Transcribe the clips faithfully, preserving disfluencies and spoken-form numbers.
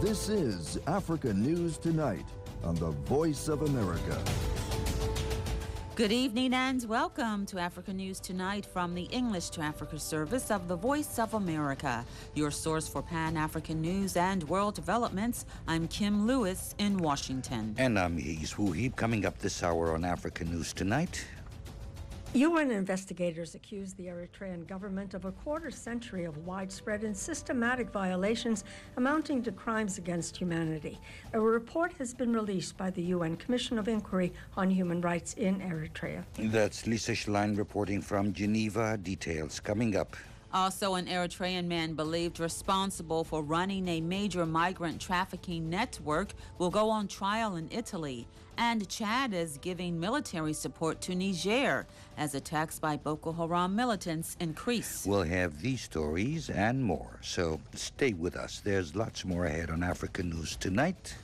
This is Africa News Tonight on the Voice of America. Good evening and welcome to Africa News Tonight from the English to Africa service of the Voice of America, your source for Pan-African news and world developments. I'm Kim Lewis in Washington. And I'm Hees Wuheeb. Coming up this hour on Africa News Tonight. U N investigators accuse the Eritrean government of a quarter century of widespread and systematic violations amounting to crimes against humanity. A report has been released by the U N Commission of Inquiry on Human Rights in Eritrea. That's Lisa Schlein reporting from Geneva. Details coming up. Also, an Eritrean man believed responsible for running a major migrant trafficking network will go on trial in Italy. And Chad is giving military support to Niger as attacks by Boko Haram militants increase. We'll have these stories and more, so stay with us. There's lots more ahead on Africa News Tonight.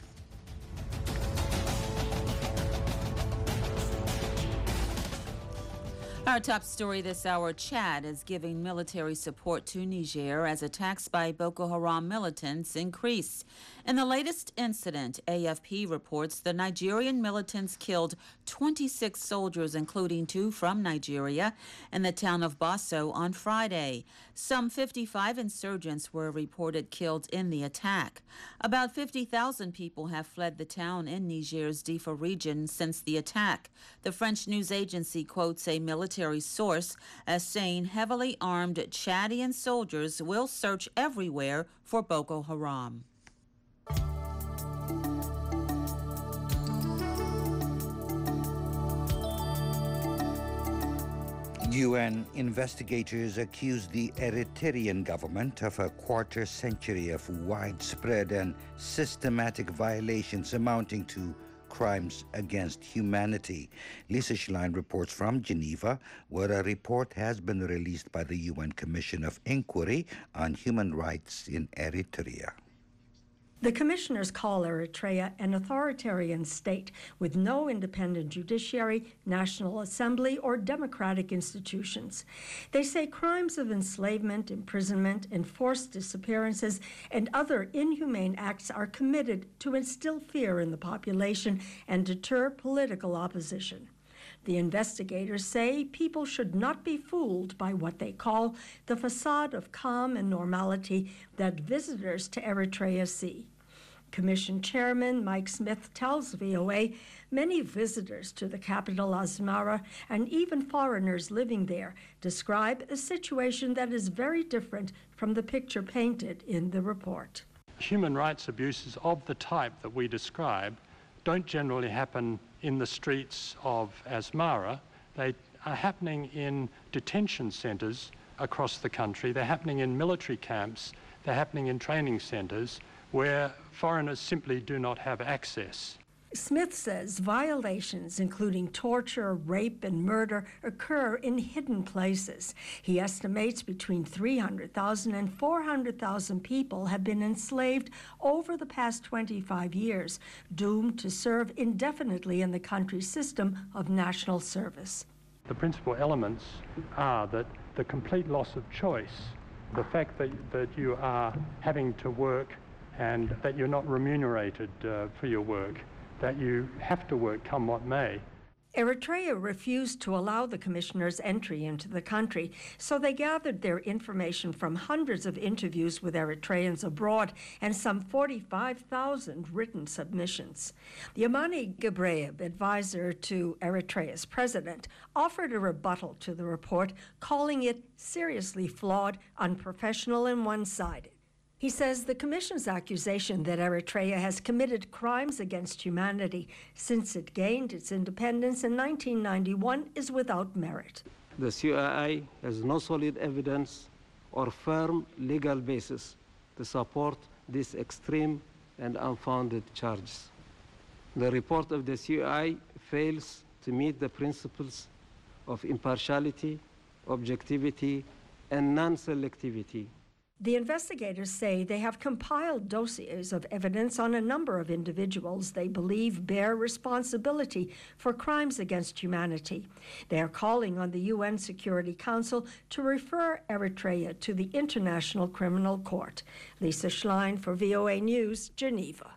Our top story this hour, Chad is giving military support to Niger as attacks by Boko Haram militants increase. In the latest incident, A F P reports the Nigerian militants killed twenty-six soldiers, including two from Nigeria, in the town of Basso on Friday. Some fifty-five insurgents were reported killed in the attack. About fifty thousand people have fled the town in Niger's Difa region since the attack. The French news agency quotes a military source as saying heavily armed Chadian soldiers will search everywhere for Boko Haram. U N investigators accuse the Eritrean government of a quarter century of widespread and systematic violations amounting to crimes against humanity. Lisa Schlein reports from Geneva, where a report has been released by the U N Commission of Inquiry on Human Rights in Eritrea. The commissioners call Eritrea an authoritarian state with no independent judiciary, national assembly, or democratic institutions. They say crimes of enslavement, imprisonment, enforced disappearances, and other inhumane acts are committed to instill fear in the population and deter political opposition. The investigators say people should not be fooled by what they call the facade of calm and normality that visitors to Eritrea see. Commission Chairman Mike Smith tells V O A many visitors to the capital Asmara and even foreigners living there describe a situation that is very different from the picture painted in the report. Human rights abuses of the type that we describe don't generally happen in the streets of Asmara. They are happening in detention centers across the country. They're happening in military camps. They're happening in training centers where foreigners simply do not have access. Smith says violations, including torture, rape, and murder, occur in hidden places. He estimates between three hundred thousand and four hundred thousand people have been enslaved over the past twenty-five years, doomed to serve indefinitely in the country's system of national service. The principal elements are that the complete loss of choice, the fact that, that you are having to work and that you're not remunerated uh, for your work, that you have to work come what may. Eritrea refused to allow the commissioners entry into the country, so they gathered their information from hundreds of interviews with Eritreans abroad and some forty-five thousand written submissions. Yamani Gebreyev, advisor to Eritrea's president, offered a rebuttal to the report, calling it seriously flawed, unprofessional, and one-sided. He says the Commission's accusation that Eritrea has committed crimes against humanity since it gained its independence in nineteen ninety-one is without merit. The C I I has no solid evidence or firm legal basis to support these extreme and unfounded charges. The report of the C I I fails to meet the principles of impartiality, objectivity, and non-selectivity. The investigators say they have compiled dossiers of evidence on a number of individuals they believe bear responsibility for crimes against humanity. They are calling on the U N Security Council to refer Eritrea to the International Criminal Court. Lisa Schlein for V O A News, Geneva.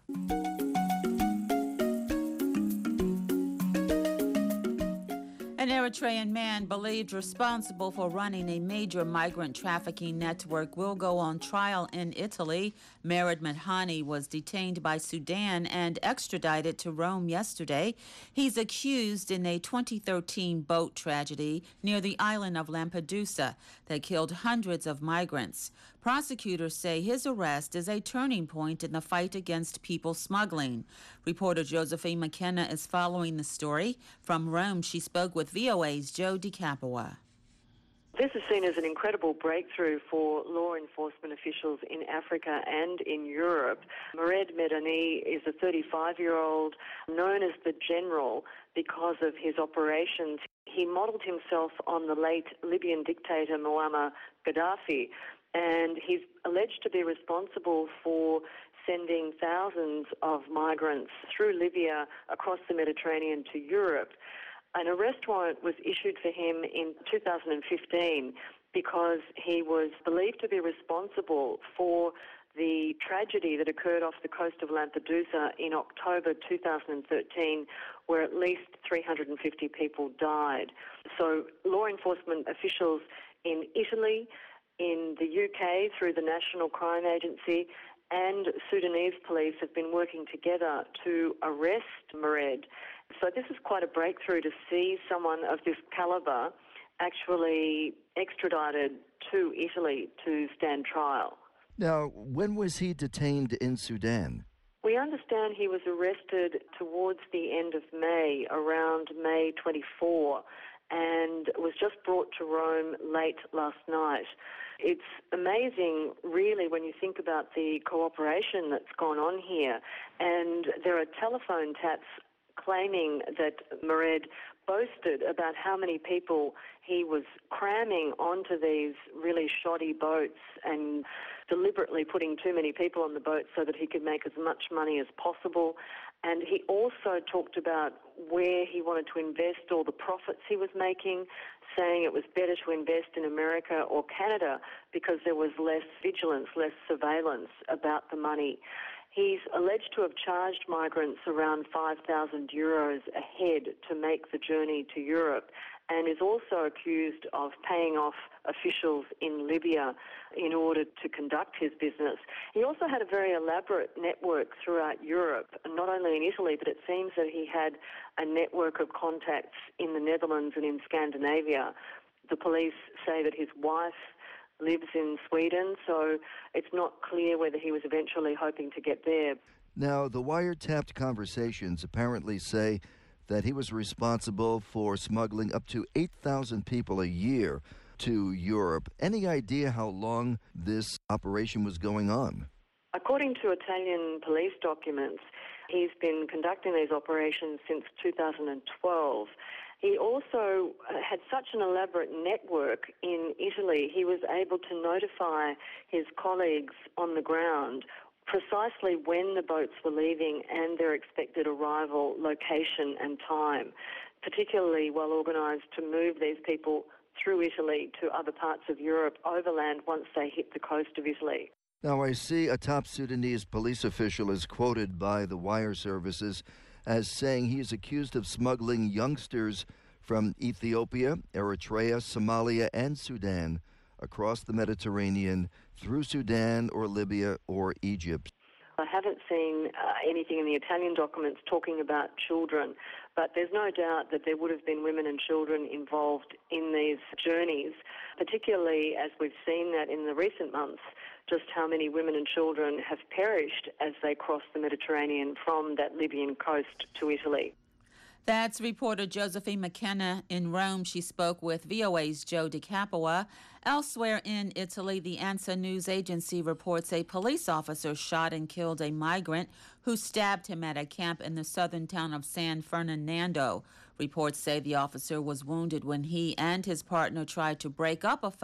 An Eritrean man believed responsible for running a major migrant trafficking network will go on trial in Italy. Mered Madhani was detained by Sudan and extradited to Rome yesterday. He's accused in a twenty thirteen boat tragedy near the island of Lampedusa that killed hundreds of migrants. Prosecutors say his arrest is a turning point in the fight against people smuggling. Reporter Josephine McKenna is following the story. From Rome, she spoke with V O A's Joe DiCapua. This is seen as an incredible breakthrough for law enforcement officials in Africa and in Europe. Mered Madhani is a thirty-five-year-old known as the General because of his operations. He modelled himself on the late Libyan dictator Muammar Gaddafi, and he's alleged to be responsible for sending thousands of migrants through Libya across the Mediterranean to Europe. An arrest warrant was issued for him in two thousand fifteen because he was believed to be responsible for the tragedy that occurred off the coast of Lampedusa in October two thousand thirteen, where at least three hundred fifty people died. So law enforcement officials in Italy, in the U K through the National Crime Agency, and Sudanese police have been working together to arrest Mered. So this is quite a breakthrough to see someone of this calibre actually extradited to Italy to stand trial. Now, when was he detained in Sudan? We understand he was arrested towards the end of May, around May twenty-fourth, and was just brought to Rome late last night. It's amazing, really, when you think about the cooperation that's gone on here. And there are telephone taps claiming that Mered boasted about how many people he was cramming onto these really shoddy boats and deliberately putting too many people on the boat so that he could make as much money as possible. And he also talked about where he wanted to invest all the profits he was making, saying it was better to invest in America or Canada because there was less vigilance, less surveillance about the money. He's alleged to have charged migrants around five thousand euros a head to make the journey to Europe, and is also accused of paying off officials in Libya in order to conduct his business. He also had a very elaborate network throughout Europe, not only in Italy, but it seems that he had a network of contacts in the Netherlands and in Scandinavia. The police say that his wife lives in Sweden, so it's not clear whether he was eventually hoping to get there. Now, the wiretapped conversations apparently say that he was responsible for smuggling up to eight thousand people a year to Europe. Any idea how long this operation was going on? According to Italian police documents, he's been conducting these operations since two thousand twelve. He also had such an elaborate network in Italy, he was able to notify his colleagues on the ground precisely when the boats were leaving and their expected arrival, location and time, particularly well organised to move these people through Italy to other parts of Europe overland once they hit the coast of Italy. Now, I see a top Sudanese police official is quoted by the wire services as saying he is accused of smuggling youngsters from Ethiopia, Eritrea, Somalia, and Sudan across the Mediterranean through Sudan or Libya or Egypt. I haven't seen uh, anything in the Italian documents talking about children, but there's no doubt that there would have been women and children involved in these journeys, particularly as we've seen that in the recent months, just how many women and children have perished as they cross the Mediterranean from that Libyan coast to Italy. That's reporter Josephine McKenna in Rome. She spoke with V O A's Joe DiCapua. Elsewhere in Italy, the ANSA news agency reports a police officer shot and killed a migrant who stabbed him at a camp in the southern town of San Fernando. Reports say the officer was wounded when he and his partner tried to break up a fight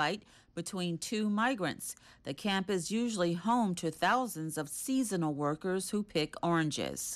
between two migrants. The camp is usually home to thousands of seasonal workers who pick oranges.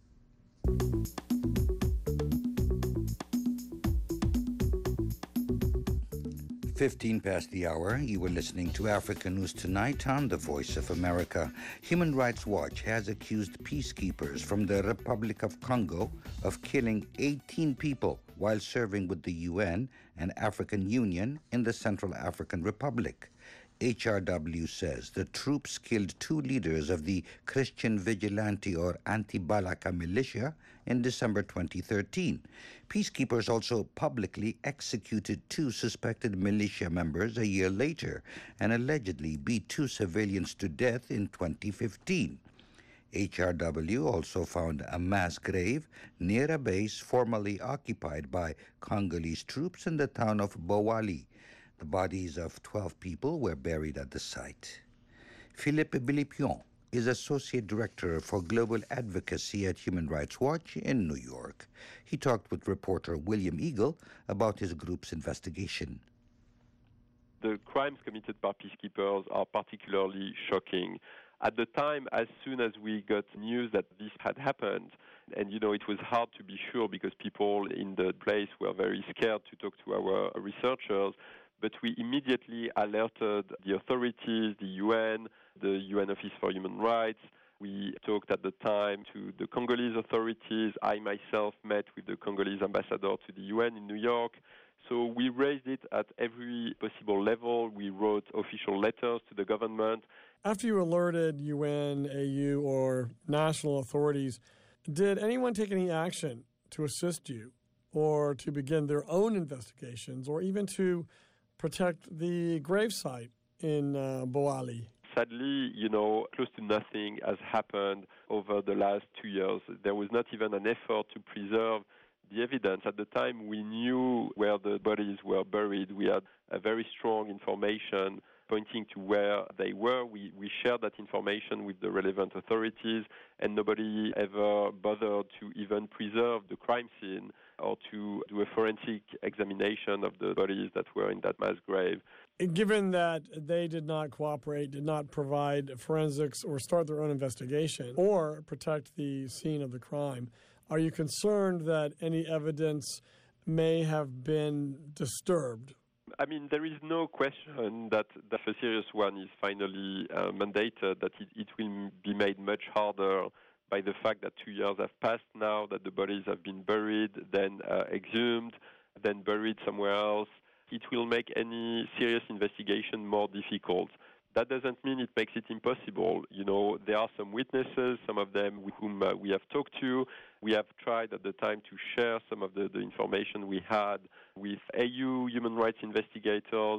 fifteen past the hour, you were listening to Africa News Tonight on the Voice of America. Human Rights Watch has accused peacekeepers from the Republic of Congo of killing eighteen people while serving with the U N and African Union in the Central African Republic. H R W says the troops killed two leaders of the Christian Vigilante or Anti-Balaka militia in December twenty thirteen. Peacekeepers also publicly executed two suspected militia members a year later and allegedly beat two civilians to death in twenty fifteen. H R W also found a mass grave near a base formerly occupied by Congolese troops in the town of Bowali. The bodies of twelve people were buried at the site. Philippe Bilipion is Associate Director for Global Advocacy at Human Rights Watch in New York. He talked with reporter William Eagle about his group's investigation. The crimes committed by peacekeepers are particularly shocking. At the time, as soon as we got news that this had happened, and you know, it was hard to be sure because people in the place were very scared to talk to our researchers, but we immediately alerted the authorities, the U N, the U N Office for Human Rights. We talked at the time to the Congolese authorities. I myself met with the Congolese ambassador to the U N in New York. So we raised it at every possible level. We wrote official letters to the government. After you alerted U N, A U, or national authorities, did anyone take any action to assist you or to begin their own investigations or even to protect the gravesite in uh, Bowali? Sadly, you know, close to nothing has happened over the last two years. There was not even an effort to preserve the evidence. At the time, we knew where the bodies were buried. We had a very strong information pointing to where they were. We, we shared that information with the relevant authorities, and nobody ever bothered to even preserve the crime scene or to do a forensic examination of the bodies that were in that mass grave. Given that they did not cooperate, did not provide forensics or start their own investigation or protect the scene of the crime, are you concerned that any evidence may have been disturbed? I mean, there is no question that the serious one is finally uh, mandated, that it, it will be made much harder by the fact that two years have passed now, that the bodies have been buried, then uh, exhumed, then buried somewhere else. It will make any serious investigation more difficult. That doesn't mean it makes it impossible. You know, there are some witnesses, some of them with whom uh, we have talked to. We have tried at the time to share some of the, the information we had with A U human rights investigators.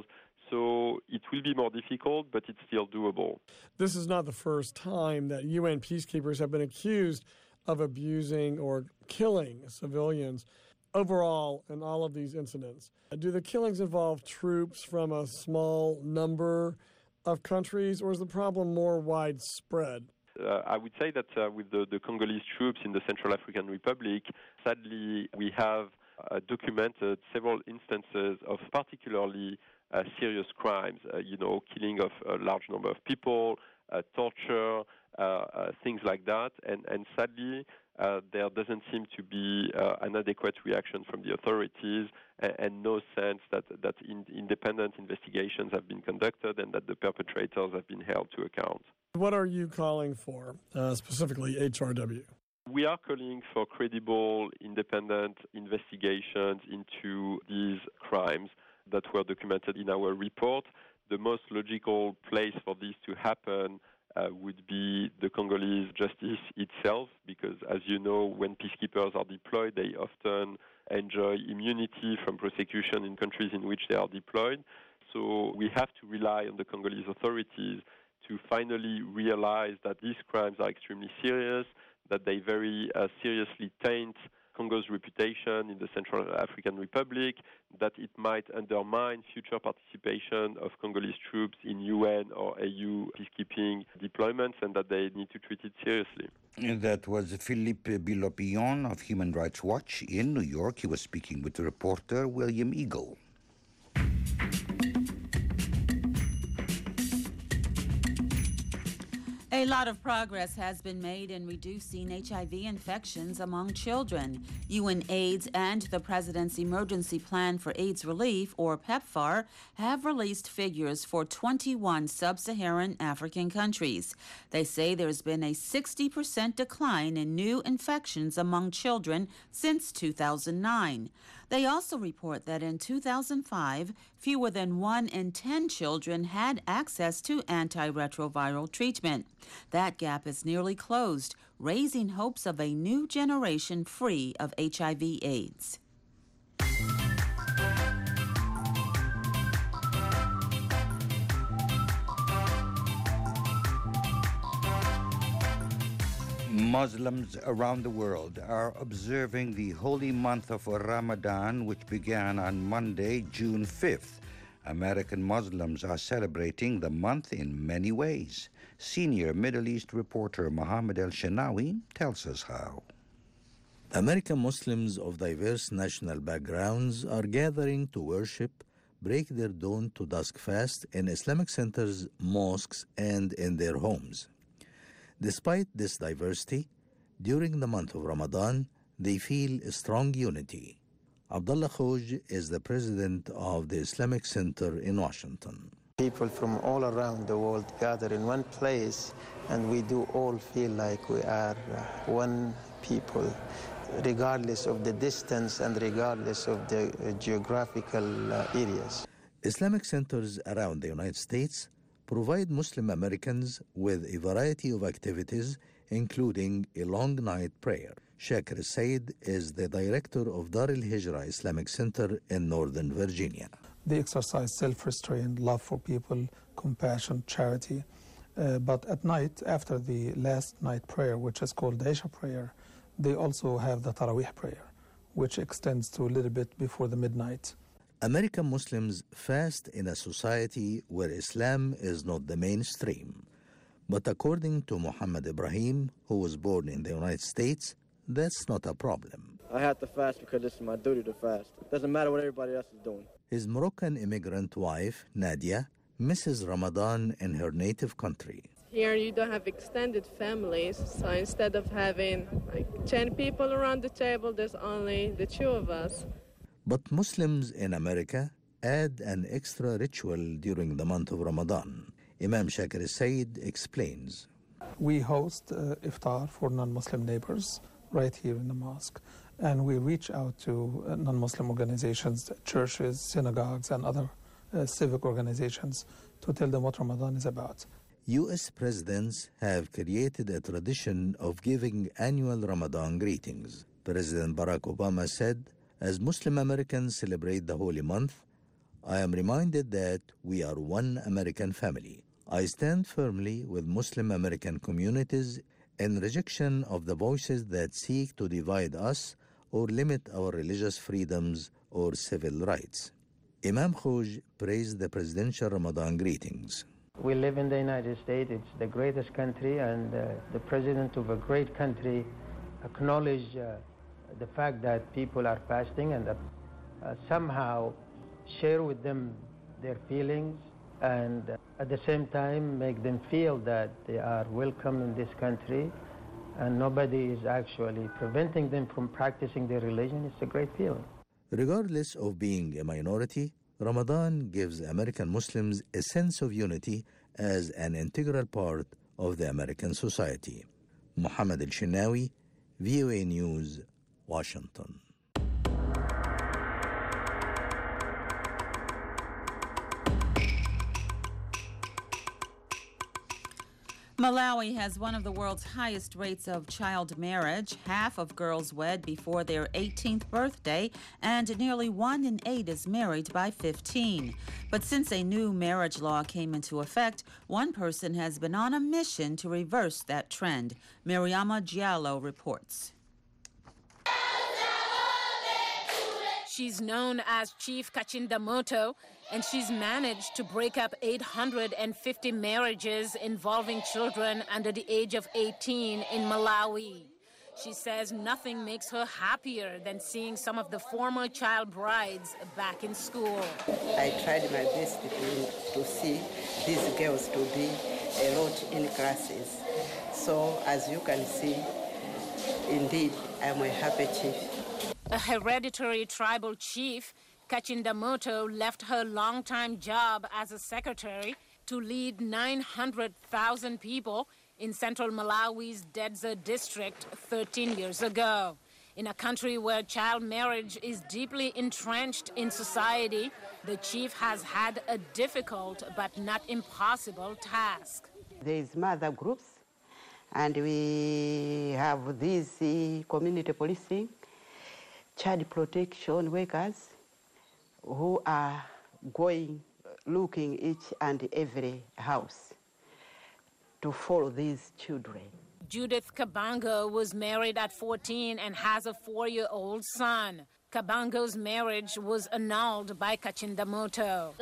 So it will be more difficult, but it's still doable. This is not the first time that U N peacekeepers have been accused of abusing or killing civilians. Overall, in all of these incidents, do the killings involve troops from a small number of countries, or is the problem more widespread? Uh, I would say that uh, with the, the Congolese troops in the Central African Republic, sadly, we have uh, documented several instances of particularly uh, serious crimes, uh, you know, killing of a large number of people, uh, torture, uh, uh, things like that. And, and sadly, uh, there doesn't seem to be uh, an adequate reaction from the authorities and, and no sense that, that in, independent investigations have been conducted and that the perpetrators have been held to account. What are you calling for, uh, specifically H R W? We are calling for credible, independent investigations into these crimes that were documented in our report. The most logical place for this to happen uh, would be the Congolese justice itself, because, as you know, when peacekeepers are deployed, they often enjoy immunity from prosecution in countries in which they are deployed. So we have to rely on the Congolese authorities to finally realize that these crimes are extremely serious, that they very uh, seriously taint Congo's reputation in the Central African Republic, that it might undermine future participation of Congolese troops in U N or A U peacekeeping deployments, and that they need to treat it seriously. And that was Philippe Bilipion of Human Rights Watch in New York. He was speaking with the reporter William Eagle. A lot of progress has been made in reducing H I V infections among children. U N AIDS and the President's Emergency Plan for AIDS Relief, or PEPFAR, have released figures for twenty-one sub-Saharan African countries. They say there's been a sixty percent decline in new infections among children since two thousand nine. They also report that in two thousand five, fewer than one in ten children had access to antiretroviral treatment. That gap is nearly closed, raising hopes of a new generation free of H I V AIDS. Muslims around the world are observing the holy month of Ramadan, which began on Monday, June fifth. American Muslims are celebrating the month in many ways. Senior Middle East reporter Mohammed El-Shenawi tells us how. American Muslims of diverse national backgrounds are gathering to worship, break their dawn to dusk fast in Islamic centers, mosques, and in their homes. Despite this diversity, during the month of Ramadan, they feel a strong unity. Abdullah Khouj is the president of the Islamic Center in Washington. People from all around the world gather in one place, and we do all feel like we are one people, regardless of the distance and regardless of the geographical areas. Islamic centers around the United States provide Muslim Americans with a variety of activities, including a long night prayer. Shakir Said is the director of Dar al-Hijra Islamic Center in Northern Virginia. They exercise self-restraint, love for people, compassion, charity. Uh, but at night, after the last night prayer, which is called the Isha prayer, they also have the Taraweeh prayer, which extends to a little bit before the midnight. American Muslims fast in a society where Islam is not the mainstream. But according to Muhammad Ibrahim, who was born in the United States, that's not a problem. I have to fast because this is my duty to fast. It doesn't matter what everybody else is doing. His Moroccan immigrant wife, Nadia, misses Ramadan in her native country. Here you don't have extended families, so instead of having like ten people around the table, there's only the two of us. But Muslims in America add an extra ritual during the month of Ramadan. Imam Shakir Said explains. We host uh, iftar for non-Muslim neighbors right here in the mosque, and we reach out to uh, non-Muslim organizations, churches, synagogues, and other uh, civic organizations to tell them what Ramadan is about. U S presidents have created a tradition of giving annual Ramadan greetings. President Barack Obama said, "As Muslim Americans celebrate the holy month, I am reminded that we are one American family. I stand firmly with Muslim American communities in rejection of the voices that seek to divide us or limit our religious freedoms or civil rights." Imam Khouj praised the presidential Ramadan greetings. We live in the United States. It's the greatest country, and uh, the president of a great country acknowledged uh, the fact that people are fasting, and uh, uh, somehow share with them their feelings, and uh, at the same time make them feel that they are welcome in this country and nobody is actually preventing them from practicing their religion. It's a great feeling. Regardless of being a minority, Ramadan gives American Muslims a sense of unity as an integral part of the American society. Mohammed El-Shenawi, V O A News, Washington. Malawi has one of the world's highest rates of child marriage. Half of girls wed before their eighteenth birthday, and nearly one in eight is married by fifteen. But since a new marriage law came into effect, one person has been on a mission to reverse that trend. Miriama Giallo reports. She's known as Chief Kachindamoto, and she's managed to break up eight hundred fifty marriages involving children under the age of eighteen in Malawi. She says nothing makes her happier than seeing some of the former child brides back in school. I tried my best to, to see these girls to be a lot in classes. So as you can see, indeed, I'm a happy chief. A hereditary tribal chief, Kachindamoto left her longtime job as a secretary to lead nine hundred thousand people in central Malawi's Dedza district thirteen years ago. In a country where child marriage is deeply entrenched in society, the chief has had a difficult but not impossible task. There is mother groups, and we have these uh, community policing, child protection workers who are going, looking each and every house to follow these children. Judith Kabango was married at fourteen and has a four-year-old son. Kabango's marriage was annulled by Kachindamoto.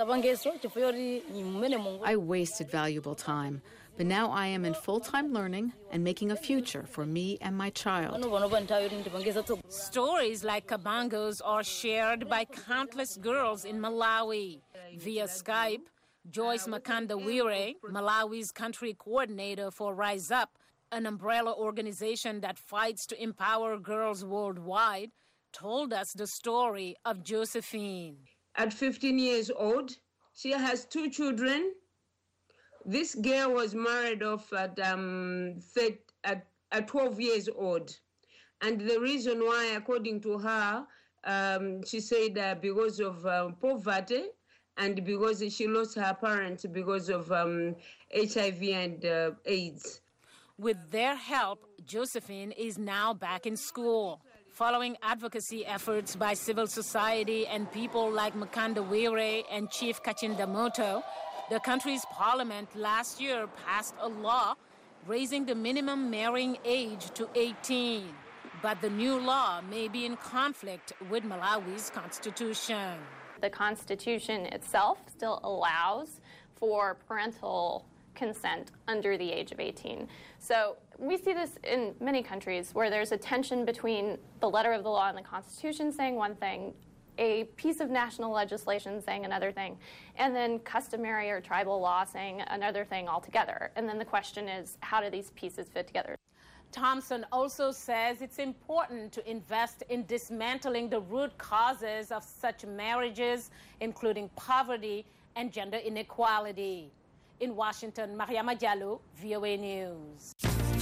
I wasted valuable time, but now I am in full-time learning and making a future for me and my child. Stories like Kabango's are shared by countless girls in Malawi. Via Skype, Joyce Makandawire, Malawi's country coordinator for Rise Up, an umbrella organization that fights to empower girls worldwide, told us the story of Josephine. At fifteen years old, she has two children. This girl was married off at, um, at, at twelve years old. And the reason why, according to her, um, she said uh, because of uh, poverty and because she lost her parents because of um, H I V and uh, AIDS. With their help, Josephine is now back in school. Following advocacy efforts by civil society and people like Makandawire and Chief Kachindamoto, the country's parliament last year passed a law raising the minimum marrying age to eighteen. But the new law may be in conflict with Malawi's constitution. The constitution itself still allows for parental consent under the age of eighteen. So we see this in many countries where there's a tension between the letter of the law and the Constitution saying one thing, a piece of national legislation saying another thing, and then customary or tribal law saying another thing altogether. And then the question is, how do these pieces fit together? Thompson also says it's important to invest in dismantling the root causes of such marriages, including poverty and gender inequality. In Washington, Mariama Diallo, V O A News.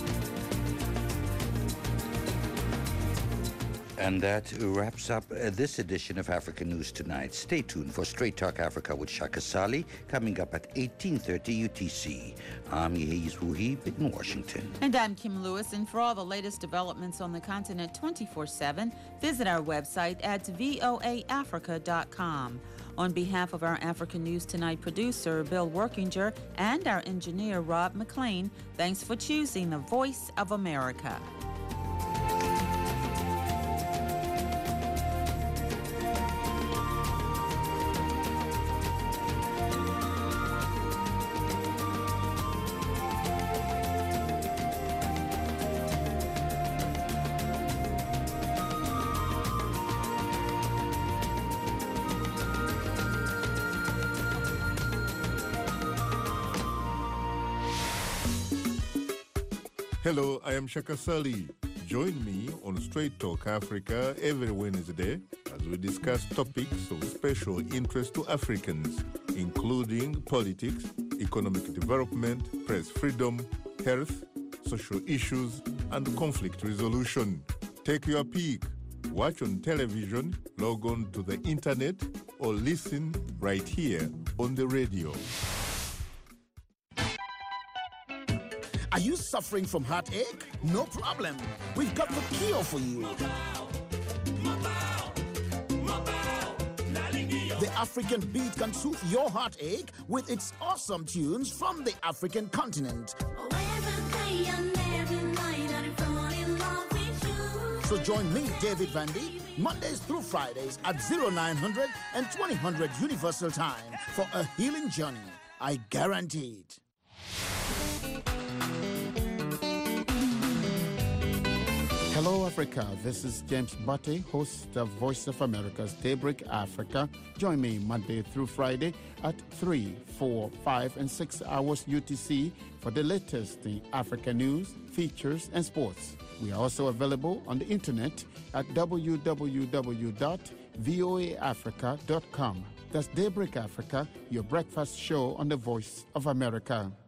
And that wraps up uh, this edition of Africa News Tonight. Stay tuned for Straight Talk Africa with Shaka Sali, coming up at eighteen thirty U T C. I'm Yehiz Wuhib in Washington. And I'm Kim Lewis. And for all the latest developments on the continent twenty-four seven, visit our website at voa africa dot com. On behalf of our Africa News Tonight producer, Bill Workinger, and our engineer, Rob McLean, thanks for choosing the Voice of America. Hello, I am Shaka Sali. Join me on Straight Talk Africa every Wednesday as we discuss topics of special interest to Africans, including politics, economic development, press freedom, health, social issues, and conflict resolution. Take your pick. Watch on television, log on to the internet, or listen right here on the radio. Are you suffering from heartache? No problem. We've got the cure for you. The African beat can soothe your heartache with its awesome tunes from the African continent. So join me, David Vandy, Mondays through Fridays at oh nine hundred and twenty hundred Universal Time for a healing journey. I guarantee it. Hello, Africa. This is James Butte, host of Voice of America's Daybreak Africa. Join me Monday through Friday at three, four, five, and six hours U T C for the latest in Africa news, features, and sports. We are also available on the internet at w w w dot voa africa dot com. That's Daybreak Africa, your breakfast show on the Voice of America.